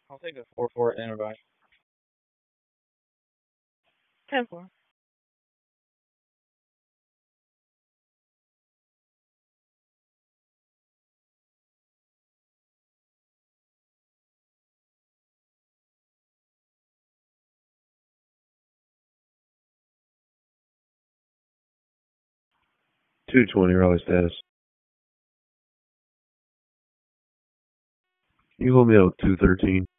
I'll take a 4-4 and a bye. 10-4. 220 Raleigh status. You hold me out 213.